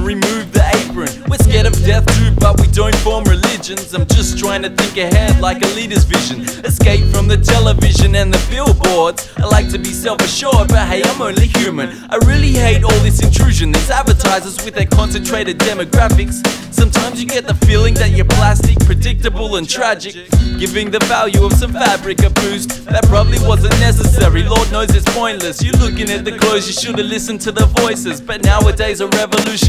remove the apron. We're scared of death too, but we don't form religions. I'm just trying to think ahead like a leader's vision. Escape from the television and the billboards. I like to be self-assured, but hey, I'm only human. I really hate all this intrusion. These advertisers with their concentrated demographics. Sometimes you get the feeling that you're plastic, predictable and tragic, giving the value of some fabric a boost that probably wasn't necessary. Lord knows it's pointless. You're looking at the clothes, you should've listened to the voices. But nowadays a revolution